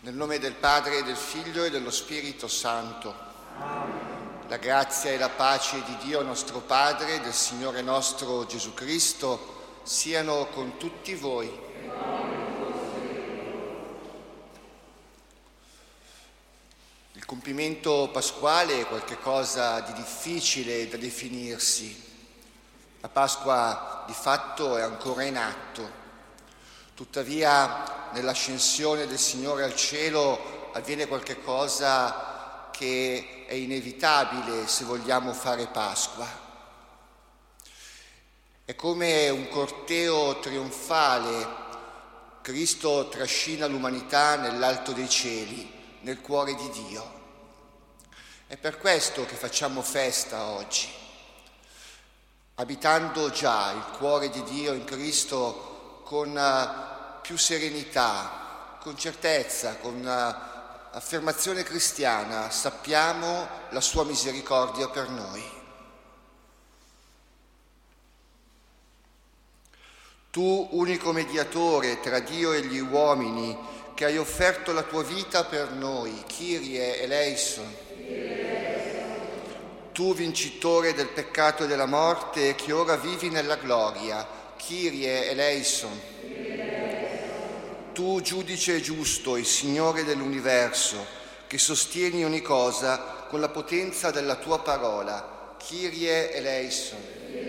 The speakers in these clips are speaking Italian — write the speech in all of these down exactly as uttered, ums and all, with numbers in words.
Nel nome del Padre, del Figlio e dello Spirito Santo. Amen. La grazia e la pace di Dio nostro Padre e del Signore nostro Gesù Cristo siano con tutti voi. Il compimento pasquale è qualcosa di difficile da definirsi. La Pasqua di fatto è ancora in atto. Tuttavia, nell'ascensione del Signore al cielo avviene qualche cosa che è inevitabile se vogliamo fare Pasqua. È come un corteo trionfale. Cristo trascina l'umanità nell'alto dei cieli, nel cuore di Dio. È per questo che facciamo festa oggi. Abitando già il cuore di Dio in Cristo con più serenità, con certezza, con affermazione cristiana, sappiamo la sua misericordia per noi. Tu, unico mediatore tra Dio e gli uomini, che hai offerto la tua vita per noi, Kyrie eleison. Tu, vincitore del peccato e della morte, che ora vivi nella gloria, Kyrie eleison. Tu, giudice giusto e Signore dell'universo, che sostieni ogni cosa con la potenza della tua parola, Kyrie eleison.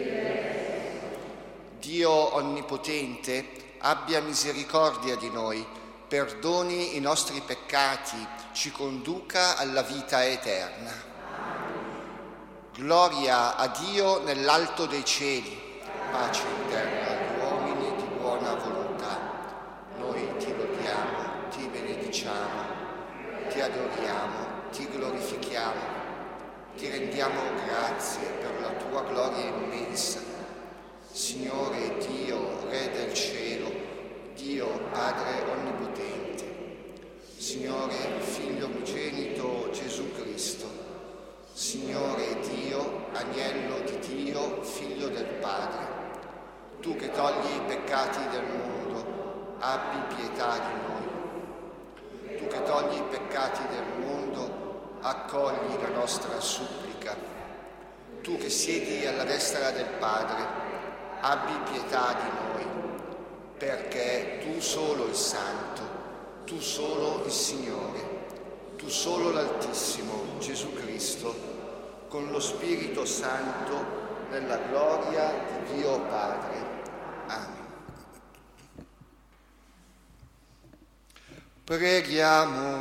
Dio onnipotente, abbia misericordia di noi, perdoni i nostri peccati, ci conduca alla vita eterna. Gloria a Dio nell'alto dei cieli, pace in terra agli uomini di buona volontà. Noi ti lodiamo, ti benediciamo, ti adoriamo, ti glorifichiamo, ti rendiamo grazie per la tua gloria immensa. Signore Dio, Re del cielo, Dio Padre onnipotente, Signore Figlio unigenito Gesù Cristo, Signore Dio, Agnello di Dio, Figlio del Padre, tu che togli i peccati del mondo, abbi pietà di noi. Tu che togli i peccati del mondo, accogli la nostra supplica. Tu che siedi alla destra del Padre, abbi pietà di noi, perché tu solo il Santo, tu solo il Signore, tu solo l'Altissimo, Gesù Cristo, con lo Spirito Santo, nella gloria di Dio Padre. Amen. Preghiamo.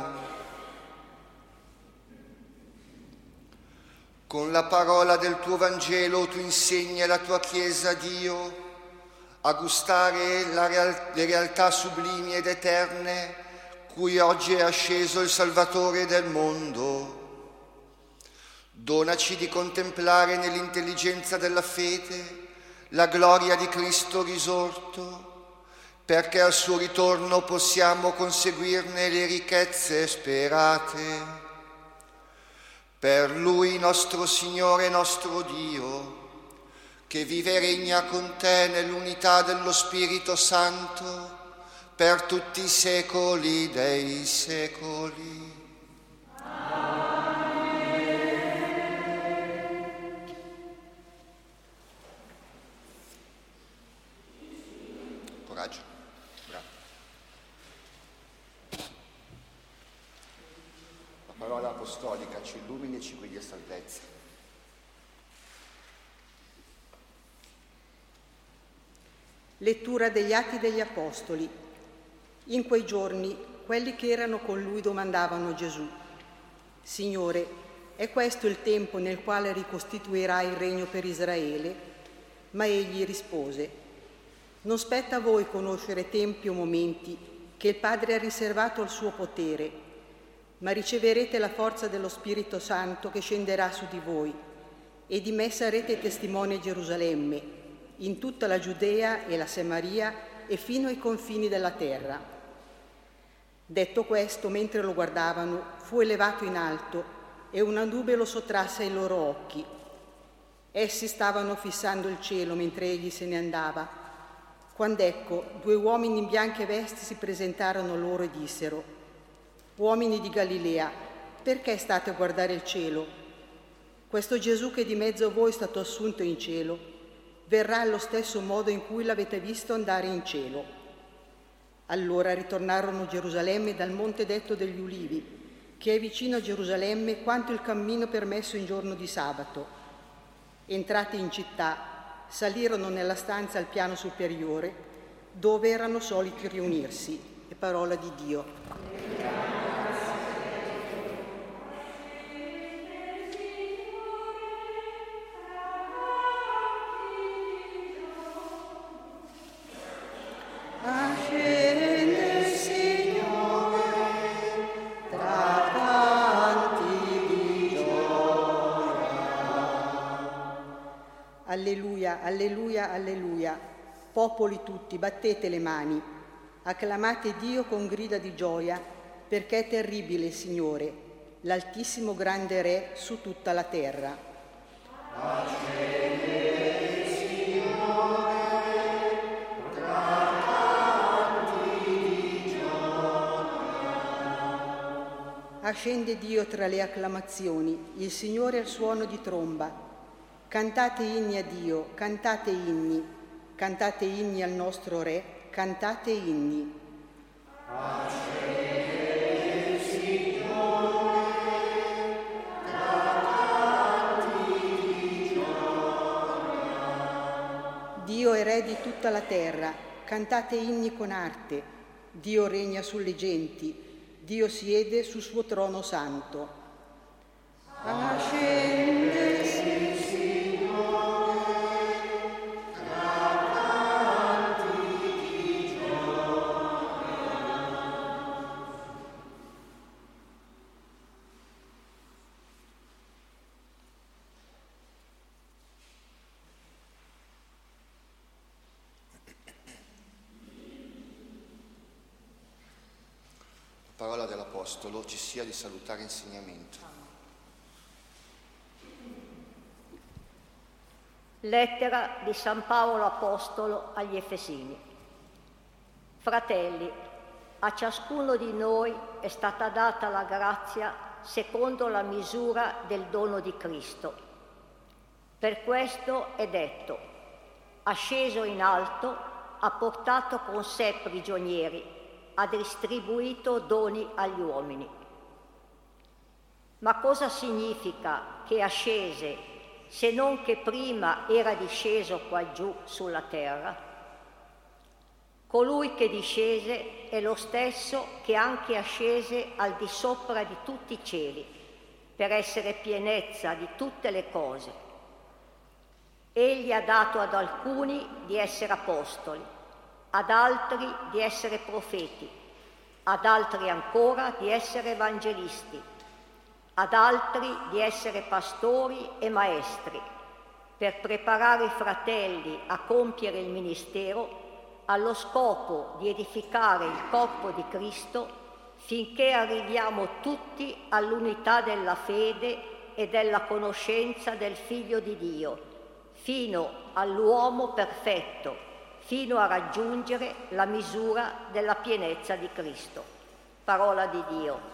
Con la parola del tuo Vangelo tu insegni alla tua Chiesa, Dio, a gustare la real- le realtà sublimi ed eterne cui oggi è asceso il Salvatore del mondo. Donaci di contemplare nell'intelligenza della fede la gloria di Cristo risorto, perché al suo ritorno possiamo conseguirne le ricchezze sperate. Per Lui, nostro Signore e nostro Dio, che vive e regna con te nell'unità dello Spirito Santo, per tutti i secoli dei secoli. Coraggio. Bravo. La parola apostolica ci illumini e ci guidi a salvezza. Lettura degli Atti degli Apostoli. In quei giorni quelli che erano con lui domandavano a Gesù: Signore, è questo il tempo nel quale ricostituirai il regno per Israele? Ma egli rispose: Non spetta a voi conoscere tempi o momenti che il Padre ha riservato al suo potere, ma riceverete la forza dello Spirito Santo che scenderà su di voi, e di me sarete testimoni a Gerusalemme, in tutta la Giudea e la Samaria e fino ai confini della terra. Detto questo, mentre lo guardavano, fu elevato in alto e una nube lo sottrasse ai loro occhi. Essi stavano fissando il cielo mentre egli se ne andava, quando ecco due uomini in bianche vesti si presentarono loro e dissero: Uomini di Galilea, perché state a guardare il cielo? Questo Gesù che di mezzo a voi è stato assunto in cielo, verrà allo stesso modo in cui l'avete visto andare in cielo. Allora ritornarono a Gerusalemme dal monte detto degli Ulivi, che è vicino a Gerusalemme quanto il cammino permesso in giorno di sabato. Entrati in città, salirono nella stanza al piano superiore, dove erano soliti riunirsi. È parola di Dio. Alleluia, alleluia, alleluia. Popoli tutti, battete le mani, acclamate Dio con grida di gioia, perché è terribile il Signore, l'Altissimo grande Re su tutta la terra. Ascende il Signore tra canti di gioia. Ascende Dio tra le acclamazioni, il Signore al suono di tromba. Cantate inni a Dio, cantate inni, cantate inni al nostro Re, cantate inni. Ascende il Signore tra canti di gioia. Dio è Re di tutta la terra, cantate inni con arte. Dio regna sulle genti, Dio siede sul suo trono santo. Ascende il Parola dell'Apostolo, ci sia di salutare insegnamento. Lettera di San Paolo Apostolo agli Efesini. Fratelli, a ciascuno di noi è stata data la grazia secondo la misura del dono di Cristo. Per questo è detto: asceso in alto, ha portato con sé prigionieri, ha distribuito doni agli uomini. Ma cosa significa che ascese, se non che prima era disceso qua giù sulla terra? Colui che discese è lo stesso che anche ascese al di sopra di tutti i cieli, per essere pienezza di tutte le cose. Egli ha dato ad alcuni di essere apostoli, ad altri di essere profeti, ad altri ancora di essere evangelisti, ad altri di essere pastori e maestri, per preparare i fratelli a compiere il ministero, allo scopo di edificare il corpo di Cristo, finché arriviamo tutti all'unità della fede e della conoscenza del Figlio di Dio, fino all'uomo perfetto, fino a raggiungere la misura della pienezza di Cristo. Parola di Dio.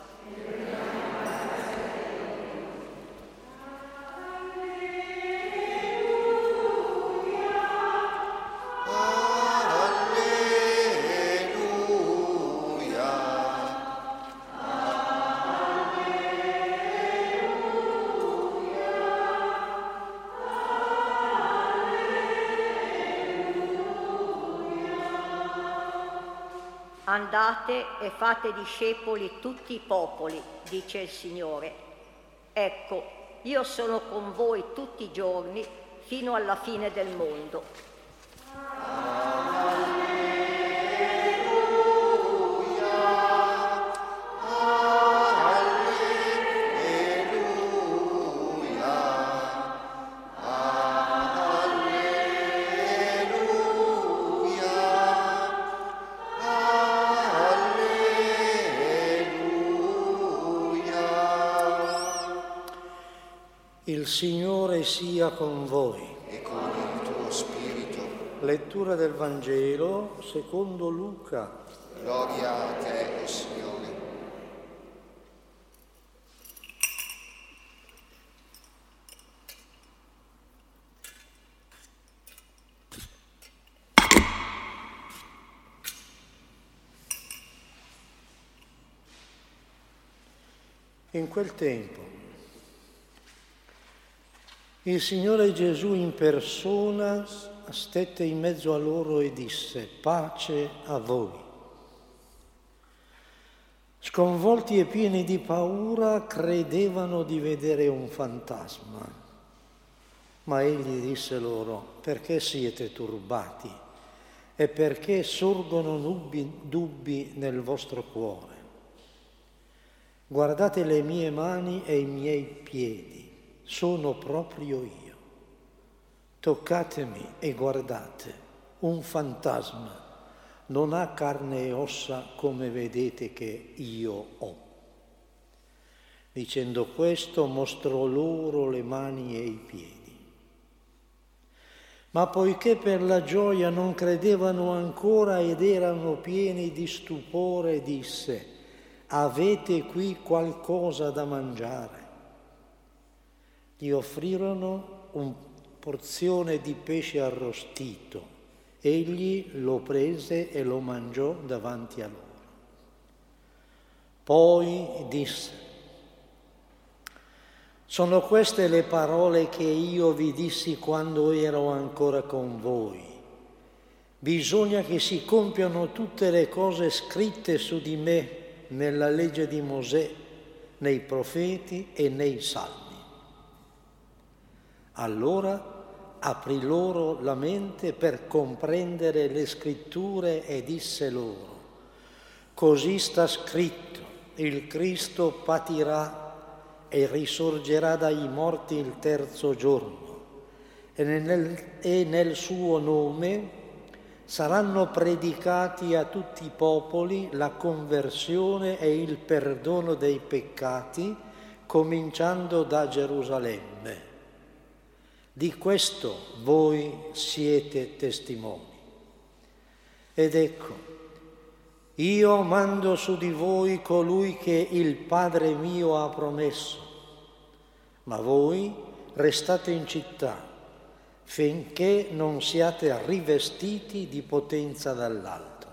Andate e fate discepoli tutti i popoli, dice il Signore. Ecco, io sono con voi tutti i giorni fino alla fine del mondo. Il Signore sia con voi. E con il tuo spirito. Lettura del Vangelo secondo Luca. Gloria a te, o Signore. In quel tempo il Signore Gesù in persona stette in mezzo a loro e disse: pace a voi. Sconvolti e pieni di paura credevano di vedere un fantasma, ma egli disse loro: perché siete turbati e perché sorgono dubbi, dubbi nel vostro cuore? Guardate le mie mani e i miei piedi, sono proprio io. Toccatemi e guardate, un fantasma non ha carne e ossa come vedete che io ho. Dicendo questo mostrò loro le mani e i piedi. Ma poiché per la gioia non credevano ancora ed erano pieni di stupore, disse: avete qui qualcosa da mangiare? Gli offrirono una porzione di pesce arrostito. Egli lo prese e lo mangiò davanti a loro. Poi disse: sono queste le parole che io vi dissi quando ero ancora con voi. Bisogna che si compiano tutte le cose scritte su di me nella legge di Mosè, nei profeti e nei salmi. Allora aprì loro la mente per comprendere le scritture e disse loro: così sta scritto, il Cristo patirà e risorgerà dai morti il terzo giorno, e nel, e nel suo nome saranno predicati a tutti i popoli la conversione e il perdono dei peccati, cominciando da Gerusalemme. Di questo voi siete testimoni. Ed ecco, io mando su di voi colui che il Padre mio ha promesso, ma voi restate in città finché non siate rivestiti di potenza dall'alto.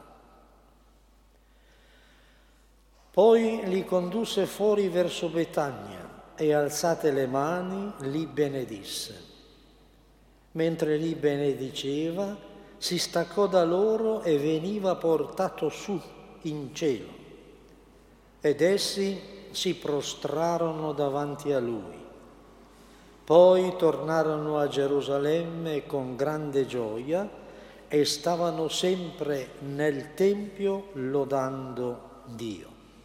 Poi li condusse fuori verso Betania e alzate le mani li benedisse. Mentre li benediceva, si staccò da loro e veniva portato su in cielo. Ed essi si prostrarono davanti a lui. Poi tornarono a Gerusalemme con grande gioia e stavano sempre nel Tempio lodando Dio.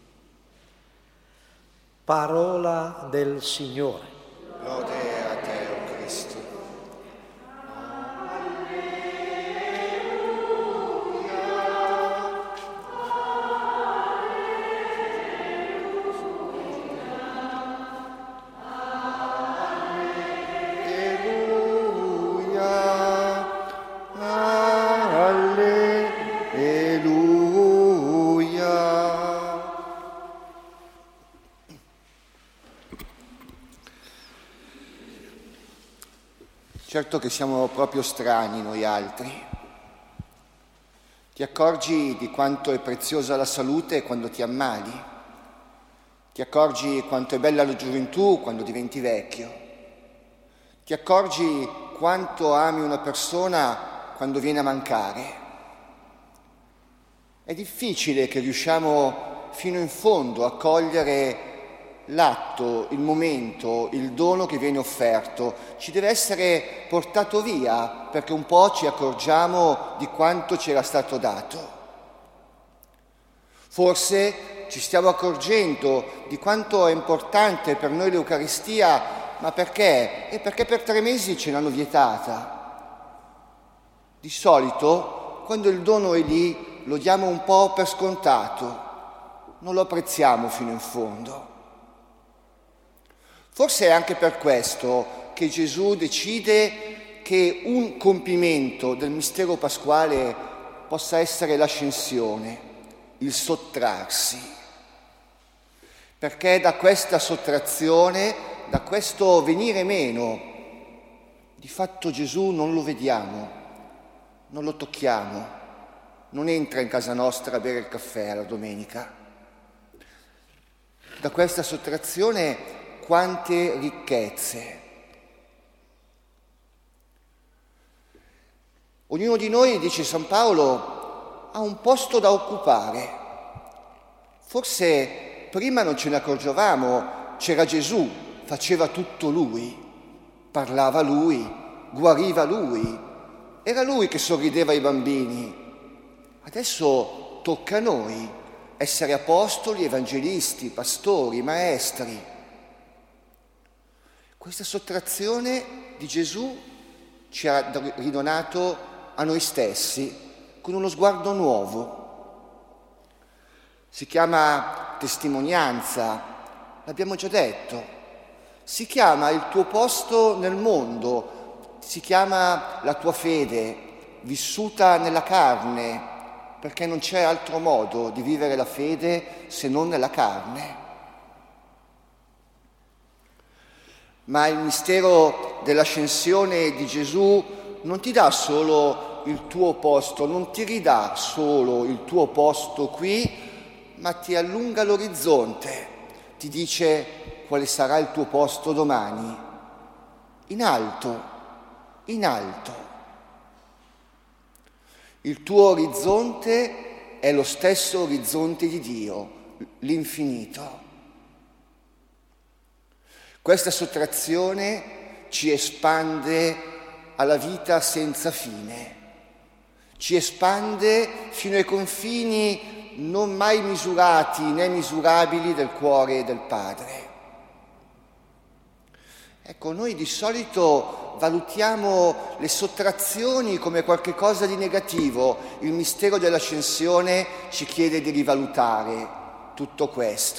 Parola del Signore. Lode a te, o Cristo. Certo che siamo proprio strani noi altri. Ti accorgi di quanto è preziosa la salute quando ti ammali? Ti accorgi quanto è bella la gioventù quando diventi vecchio? Ti accorgi quanto ami una persona quando viene a mancare? È difficile che riusciamo fino in fondo a cogliere l'atto, il momento, il dono che viene offerto. Ci deve essere portato via perché un po' ci accorgiamo di quanto ci era stato dato. Forse ci stiamo accorgendo di quanto è importante per noi l'Eucaristia, ma perché? È perché per tre mesi ce l'hanno vietata. Di solito, quando il dono è lì, lo diamo un po' per scontato, non lo apprezziamo fino in fondo. Forse è anche per questo che Gesù decide che un compimento del mistero pasquale possa essere l'ascensione, il sottrarsi. Perché da questa sottrazione, da questo venire meno, di fatto Gesù non lo vediamo, non lo tocchiamo, non entra in casa nostra a bere il caffè alla domenica. da questa sottrazione quante ricchezze. Ognuno di noi, dice San Paolo, ha un posto da occupare. Forse prima non ce ne accorgevamo, c'era Gesù, faceva tutto Lui, parlava Lui, guariva Lui, era Lui che sorrideva ai bambini. Adesso tocca a noi essere apostoli, evangelisti, pastori, maestri. Questa sottrazione di Gesù ci ha ridonato a noi stessi con uno sguardo nuovo. Si chiama testimonianza, l'abbiamo già detto, si chiama il tuo posto nel mondo, si chiama la tua fede vissuta nella carne, perché non c'è altro modo di vivere la fede se non nella carne. Ma il mistero dell'ascensione di Gesù non ti dà solo il tuo posto, non ti ridà solo il tuo posto qui, ma ti allunga l'orizzonte, ti dice quale sarà il tuo posto domani, in alto, in alto. Il tuo orizzonte è lo stesso orizzonte di Dio, l'infinito. Questa sottrazione ci espande alla vita senza fine, ci espande fino ai confini non mai misurati né misurabili del cuore del Padre. Ecco, noi di solito valutiamo le sottrazioni come qualche cosa di negativo. Il mistero dell'ascensione ci chiede di rivalutare tutto questo.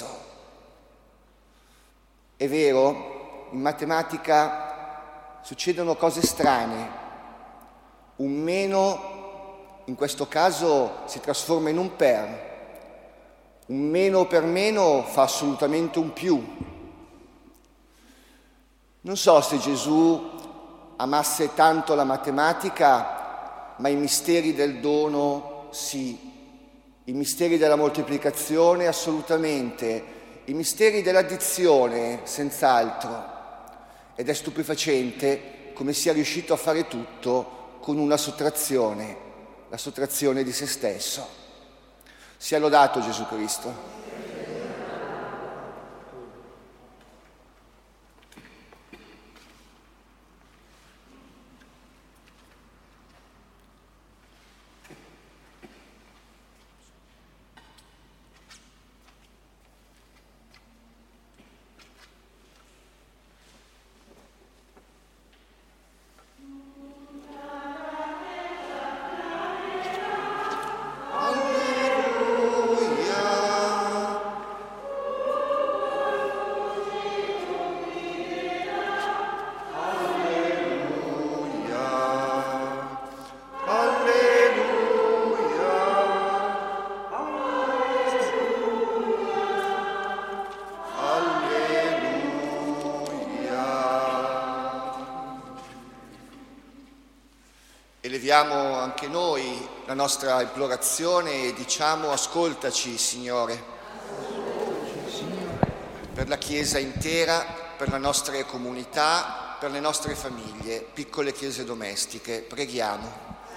È vero, in matematica succedono cose strane. Un meno, in questo caso, si trasforma in un per. Un meno per meno fa assolutamente un più. Non so se Gesù amasse tanto la matematica, ma i misteri del dono sì. I misteri della moltiplicazione assolutamente. I misteri dell'addizione senz'altro. Ed è stupefacente come sia riuscito a fare tutto con una sottrazione, la sottrazione di se stesso. Sia lodato Gesù Cristo. Eleviamo anche noi la nostra implorazione e diciamo: ascoltaci, Signore, per la Chiesa intera, per la nostra comunità, per le nostre famiglie, piccole chiese domestiche. Preghiamo.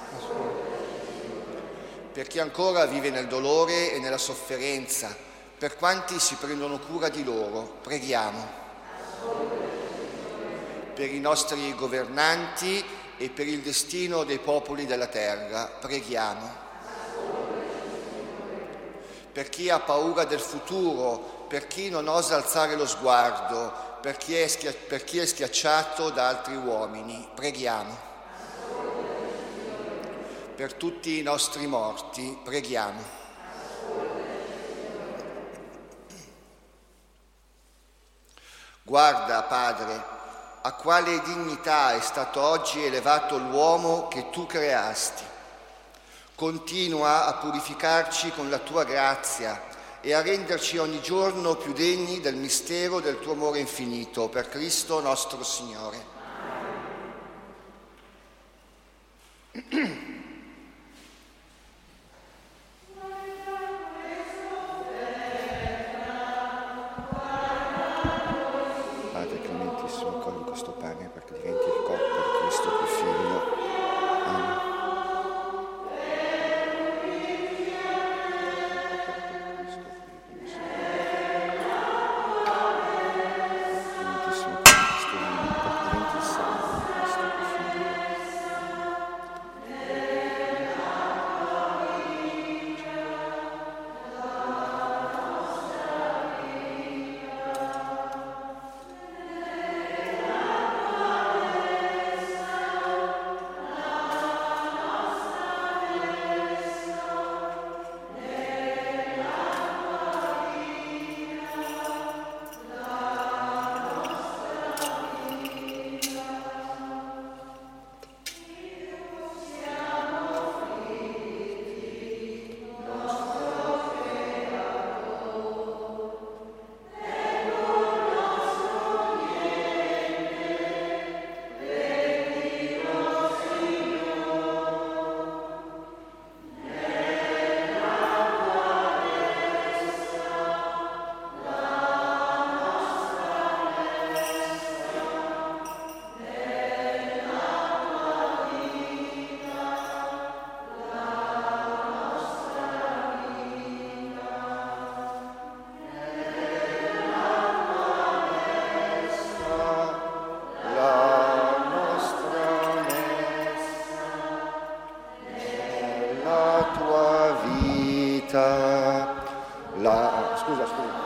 Per chi ancora vive nel dolore e nella sofferenza, per quanti si prendono cura di loro, preghiamo. Per i nostri governanti e per il destino dei popoli della terra, preghiamo. Per chi ha paura del futuro, per chi non osa alzare lo sguardo, per chi è, schia- per chi è schiacciato da altri uomini, preghiamo. Per tutti i nostri morti, preghiamo. Guarda, Padre, a quale dignità è stato oggi elevato l'uomo che tu creasti. Continua a purificarci con la tua grazia e a renderci ogni giorno più degni del mistero del tuo amore infinito, per Cristo nostro Signore. vita. La... Scusa, scusa.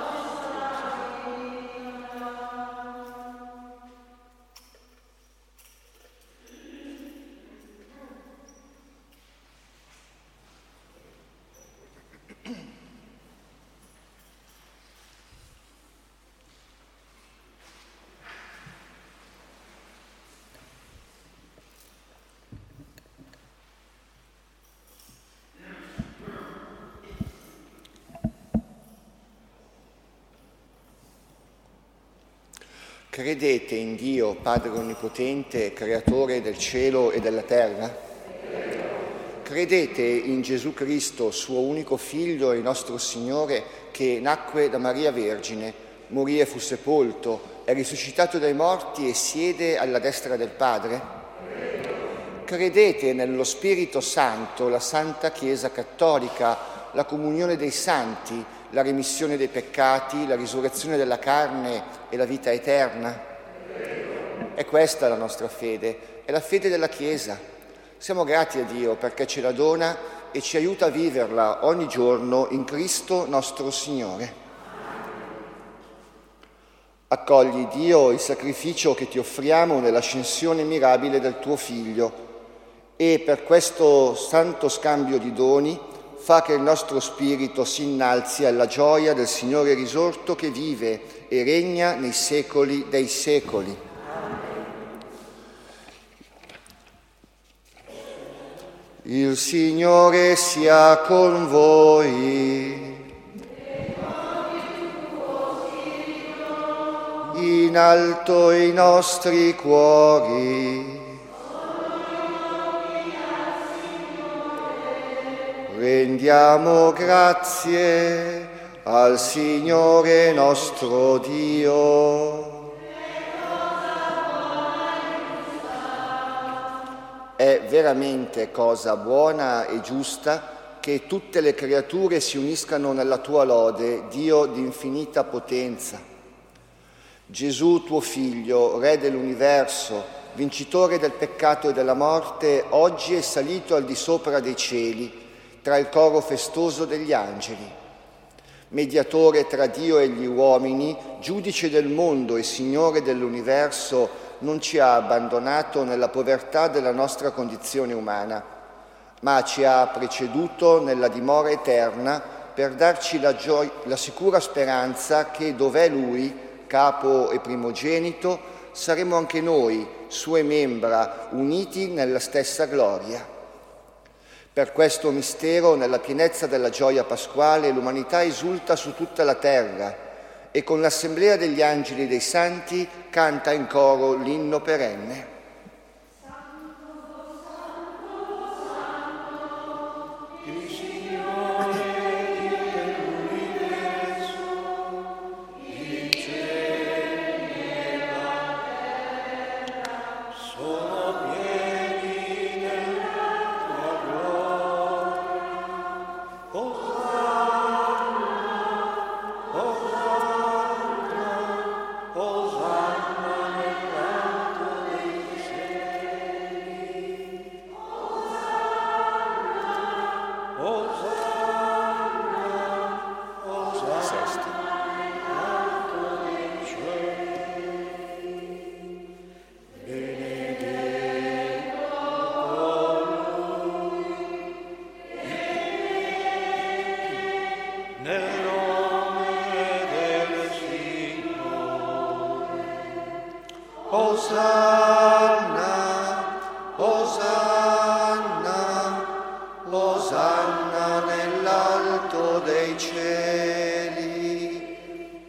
Credete in Dio, Padre Onnipotente, Creatore del cielo e della terra? Credete in Gesù Cristo, suo unico Figlio e nostro Signore, che nacque da Maria Vergine, morì e fu sepolto, è risuscitato dai morti e siede alla destra del Padre? Credete nello Spirito Santo, la Santa Chiesa Cattolica, la comunione dei santi, la remissione dei peccati, la risurrezione della carne e la vita eterna? È questa la nostra fede, è la fede della Chiesa. Siamo grati a Dio perché ce la dona e ci aiuta a viverla ogni giorno in Cristo nostro Signore. Accogli, Dio, il sacrificio che ti offriamo nell'ascensione mirabile del tuo Figlio e per questo santo scambio di doni fa che il nostro spirito si innalzi alla gioia del Signore risorto che vive e regna nei secoli dei secoli. Il Signore sia con voi. In alto i nostri cuori. Rendiamo grazie al Signore nostro Dio. È veramente cosa buona e giusta che tutte le creature si uniscano nella tua lode, Dio di infinita potenza. Gesù, tuo Figlio, Re dell'universo, vincitore del peccato e della morte, oggi è salito al di sopra dei cieli, tra il coro festoso degli angeli. Mediatore tra Dio e gli uomini, giudice del mondo e Signore dell'universo, non ci ha abbandonato nella povertà della nostra condizione umana, ma ci ha preceduto nella dimora eterna per darci la, gio- la sicura speranza che dov'è Lui, capo e primogenito, saremo anche noi, sue membra, uniti nella stessa gloria. Per questo mistero, nella pienezza della gioia pasquale, l'umanità esulta su tutta la terra e con l'assemblea degli angeli e dei santi canta in coro l'inno perenne. Osanna, Osanna, Osanna nell'alto dei cieli.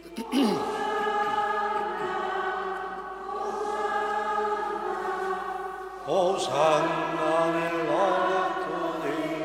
Osanna nell'alto dei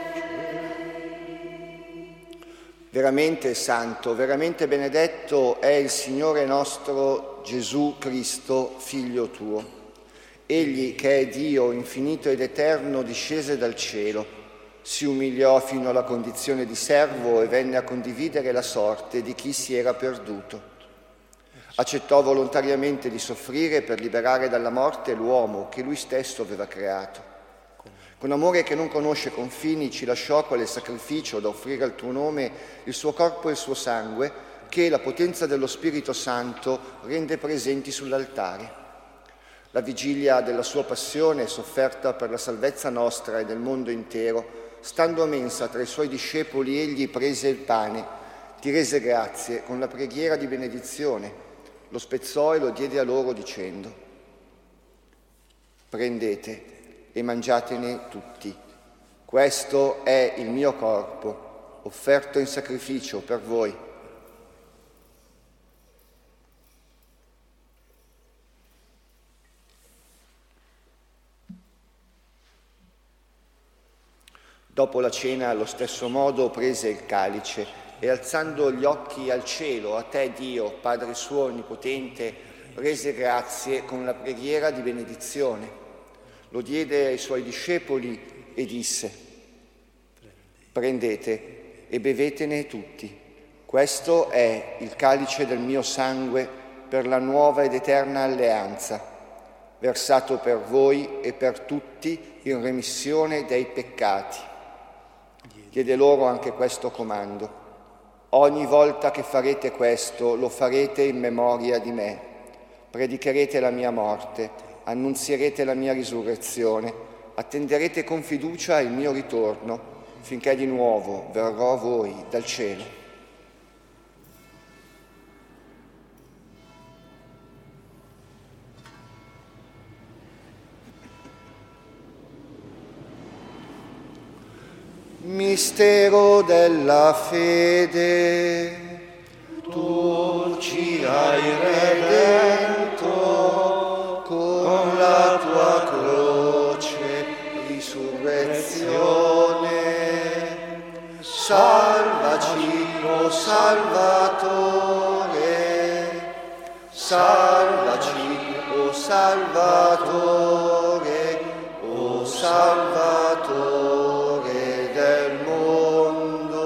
cieli. Veramente santo, veramente benedetto è il Signore nostro Gesù Cristo, Figlio tuo. Egli, che è Dio infinito ed eterno, discese dal cielo, si umiliò fino alla condizione di servo e venne a condividere la sorte di chi si era perduto. Accettò volontariamente di soffrire per liberare dalla morte l'uomo che lui stesso aveva creato. Con amore che non conosce confini ci lasciò quale sacrificio da offrire al tuo nome il suo corpo e il suo sangue, che la potenza dello Spirito Santo rende presenti sull'altare. La vigilia della sua passione, sofferta per la salvezza nostra e del mondo intero, stando a mensa tra i suoi discepoli, egli prese il pane, ti rese grazie con la preghiera di benedizione, lo spezzò e lo diede a loro dicendo: prendete e mangiatene tutti. Questo è il mio corpo, offerto in sacrificio per voi. Dopo la cena, allo stesso modo, prese il calice e, alzando gli occhi al cielo, a te, Dio, Padre suo onnipotente, rese grazie con la preghiera di benedizione. Lo diede ai suoi discepoli e disse: prendete e bevetene tutti. Questo è il calice del mio sangue per la nuova ed eterna alleanza, versato per voi e per tutti in remissione dei peccati. Diede loro anche questo comando: ogni volta che farete questo, lo farete in memoria di me. Predicherete la mia morte, annunzierete la mia risurrezione, attenderete con fiducia il mio ritorno, finché di nuovo verrò a voi dal cielo. Mistero della fede, tu ci hai redento con la tua croce, risurrezione. Salvaci, o Salvatore, salvaci, o Salvatore, o Salvatore del mondo.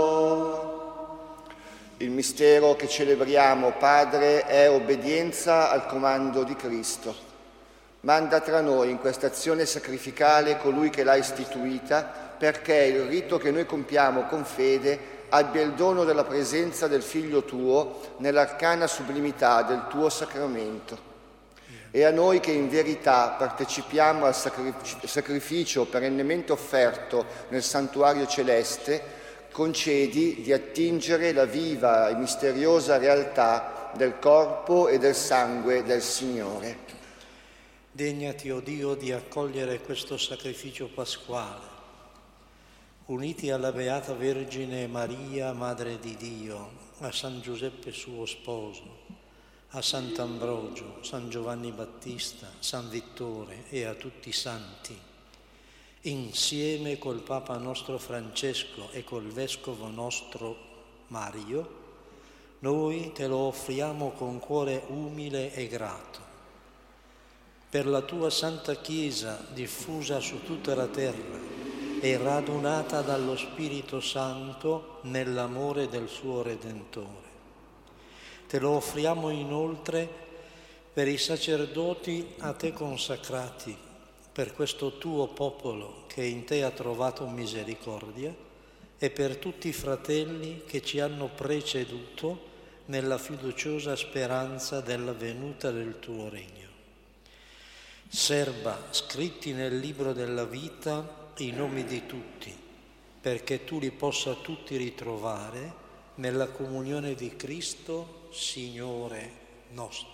Il mistero che celebriamo, Padre, è obbedienza al comando di Cristo. Manda tra noi in questa azione sacrificale colui che l'ha istituita, perché il rito che noi compiamo con fede abbia il dono della presenza del Figlio tuo nell'arcana sublimità del tuo sacramento. E a noi che in verità partecipiamo al sacrificio perennemente offerto nel santuario celeste, concedi di attingere la viva e misteriosa realtà del corpo e del sangue del Signore. Degnati, o Dio, di accogliere questo sacrificio pasquale. Uniti alla Beata Vergine Maria, Madre di Dio, a San Giuseppe suo sposo, a Sant'Ambrogio, San Giovanni Battista, San Vittore e a tutti i santi, insieme col Papa nostro Francesco e col Vescovo nostro Mario, noi te lo offriamo con cuore umile e grato. Per la tua Santa Chiesa, diffusa su tutta la terra e radunata dallo Spirito Santo nell'amore del suo Redentore. Te lo offriamo inoltre per i sacerdoti a te consacrati, per questo tuo popolo che in te ha trovato misericordia e per tutti i fratelli che ci hanno preceduto nella fiduciosa speranza della venuta del tuo regno. Serba scritti nel libro della vita i nomi di tutti, perché tu li possa tutti ritrovare nella comunione di Cristo, Signore nostro.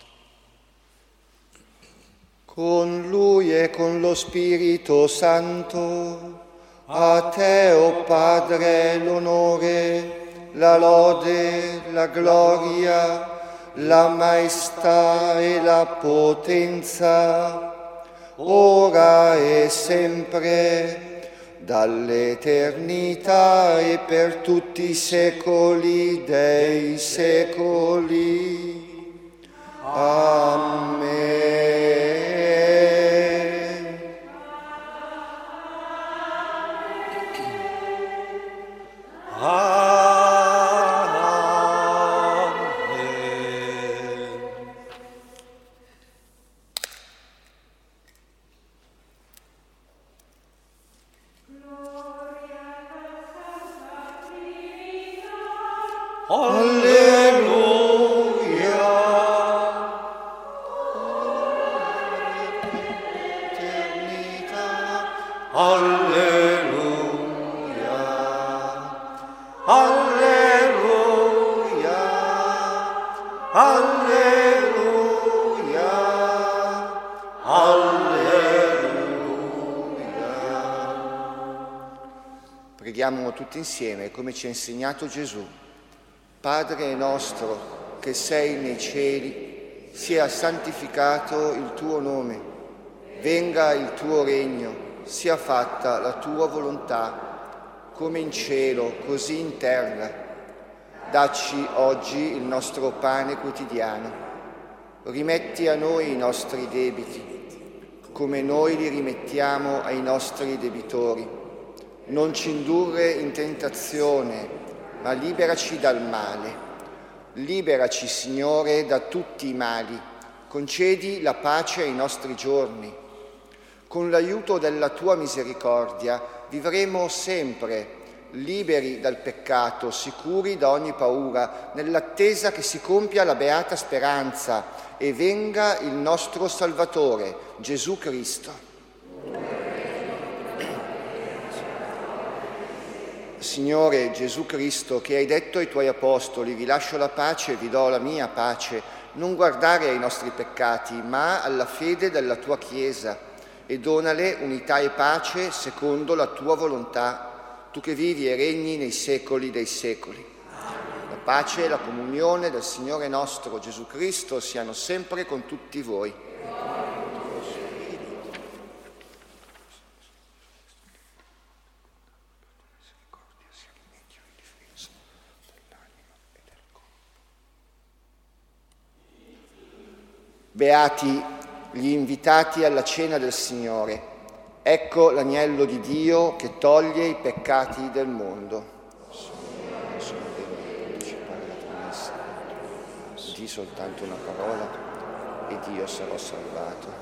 Con Lui e con lo Spirito Santo, a te, o Padre, l'onore, la lode, la gloria, la maestà e la potenza, ora e sempre, dall'eternità e per tutti i secoli dei secoli. Amen. Amen. Preghiamo tutti insieme come ci ha insegnato Gesù. Padre nostro che sei nei cieli, sia santificato il tuo nome, venga il tuo regno, sia fatta la tua volontà, come in cielo, così in terra. Dacci oggi il nostro pane quotidiano. Rimetti a noi i nostri debiti, come noi li rimettiamo ai nostri debitori. Non ci indurre in tentazione, ma liberaci dal male. Liberaci, Signore, da tutti i mali. Concedi la pace ai nostri giorni. Con l'aiuto della tua misericordia vivremo sempre liberi dal peccato, sicuri da ogni paura, nell'attesa che si compia la beata speranza e venga il nostro Salvatore, Gesù Cristo. Signore Gesù Cristo, che hai detto ai tuoi apostoli, vi lascio la pace, vi do la mia pace, non guardare ai nostri peccati, ma alla fede della tua Chiesa, e donale unità e pace secondo la tua volontà, tu che vivi e regni nei secoli dei secoli. La pace e la comunione del Signore nostro Gesù Cristo siano sempre con tutti voi. Beati gli invitati alla cena del Signore. Ecco l'agnello di Dio che toglie i peccati del mondo. Signore, sono degno di partecipare alla tua messa. Di soltanto una parola ed io sarò salvato.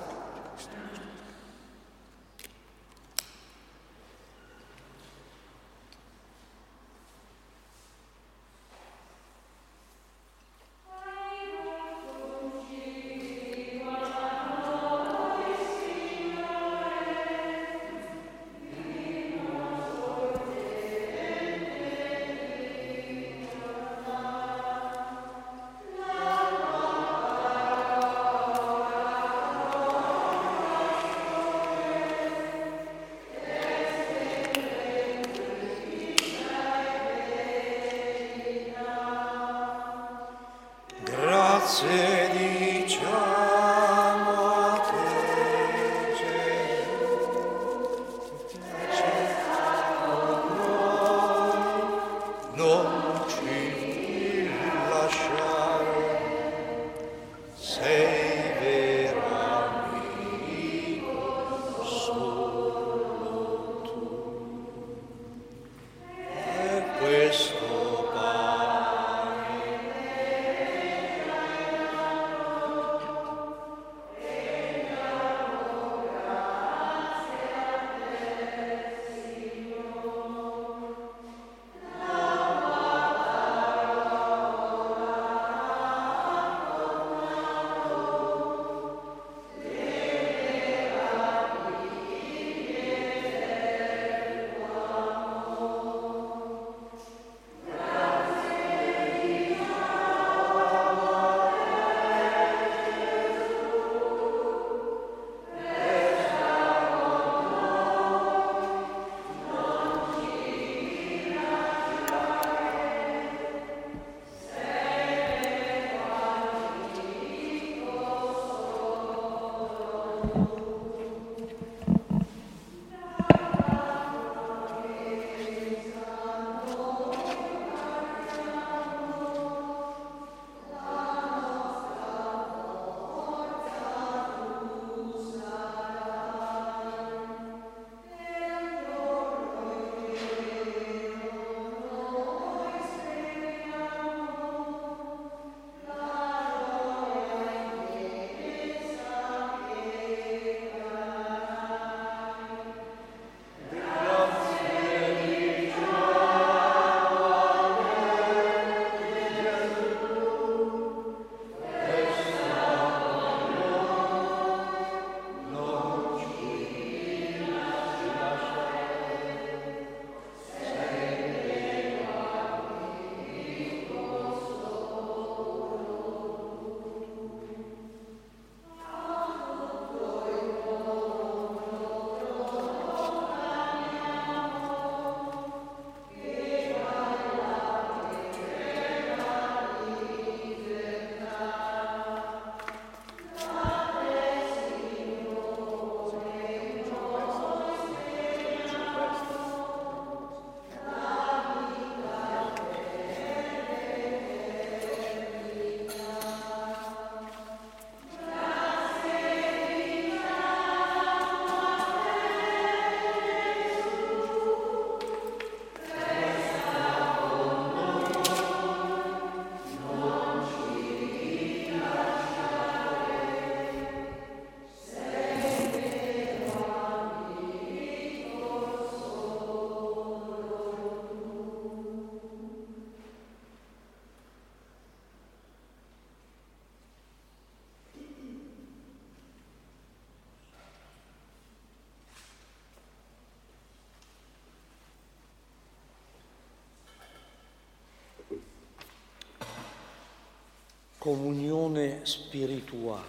Comunione spirituale.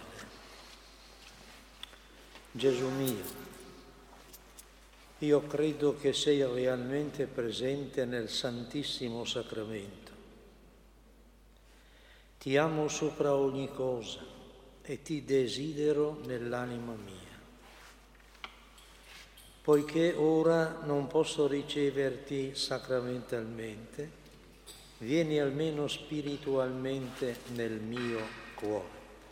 Gesù mio, io credo che sei realmente presente nel Santissimo Sacramento. Ti amo sopra ogni cosa e ti desidero nell'anima mia. Poiché ora non posso riceverti sacramentalmente, vieni almeno spiritualmente nel mio cuore.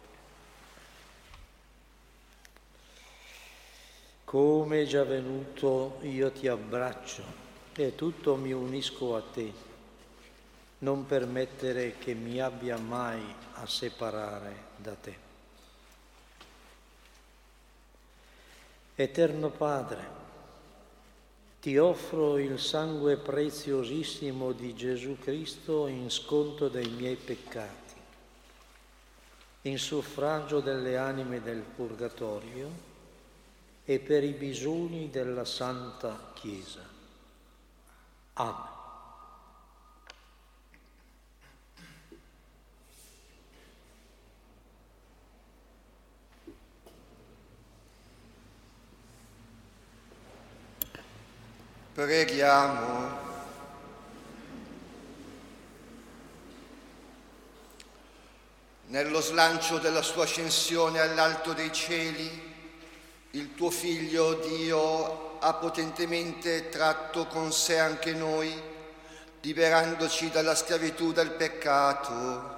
Come è già venuto, io ti abbraccio e tutto mi unisco a te. Non permettere che mi abbia mai a separare da te. Eterno Padre, ti offro il sangue preziosissimo di Gesù Cristo in sconto dei miei peccati, in suffragio delle anime del purgatorio e per i bisogni della Santa Chiesa. Amen. Preghiamo. Nello slancio della sua ascensione all'alto dei cieli, il tuo Figlio Dio ha potentemente tratto con sé anche noi, liberandoci dalla schiavitù del peccato.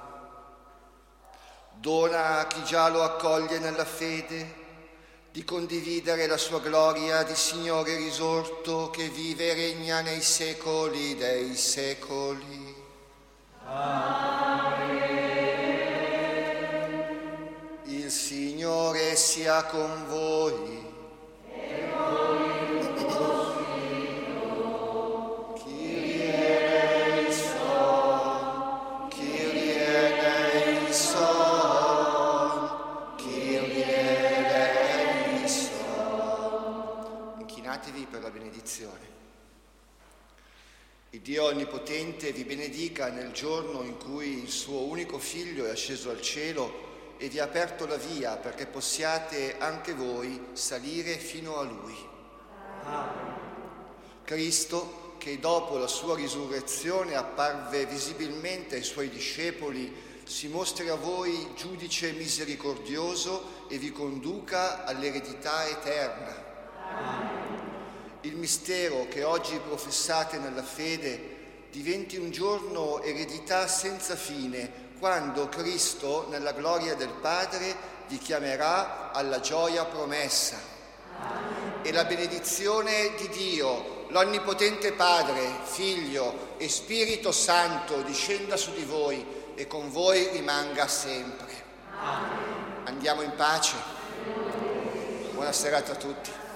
Dona a chi già lo accoglie nella fede di condividere la sua gloria di Signore risorto che vive e regna nei secoli dei secoli. Amen. Il Signore sia con voi. E con il tuo spirito. Kyrie eleison, Kyrie eleison, Kyrie per la benedizione. Il Dio Onnipotente vi benedica nel giorno in cui il suo unico Figlio è asceso al cielo e vi ha aperto la via perché possiate anche voi salire fino a Lui. Amen. Cristo, che dopo la sua risurrezione apparve visibilmente ai Suoi discepoli, si mostri a voi giudice misericordioso e vi conduca all'eredità eterna. Amen. Il mistero che oggi professate nella fede diventi un giorno eredità senza fine, quando Cristo, nella gloria del Padre, vi chiamerà alla gioia promessa. Amen. E la benedizione di Dio, l'Onnipotente Padre, Figlio e Spirito Santo discenda su di voi e con voi rimanga sempre. Amen. Andiamo in pace. Buona serata a tutti.